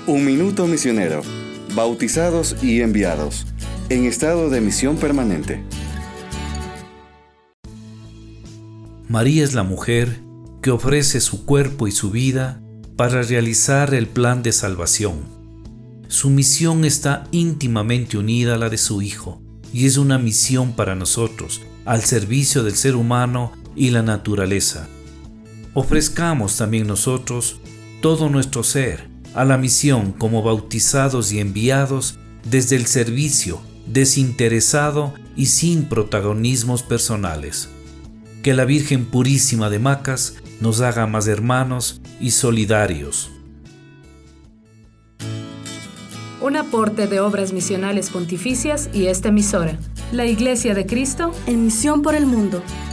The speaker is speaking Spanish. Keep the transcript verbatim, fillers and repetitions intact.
Un minuto misionero, bautizados y enviados, en estado de misión permanente. María es la mujer que ofrece su cuerpo y su vida para realizar el plan de salvación. Su misión está íntimamente unida a la de su Hijo y es una misión para nosotros, al servicio del ser humano y la naturaleza. Ofrezcamos también nosotros todo nuestro ser a la misión como bautizados y enviados desde el servicio, desinteresado y sin protagonismos personales. Que la Virgen Purísima de Macas nos haga más hermanos y solidarios. Un aporte de Obras Misionales Pontificias y esta emisora. La Iglesia de Cristo en misión por el mundo.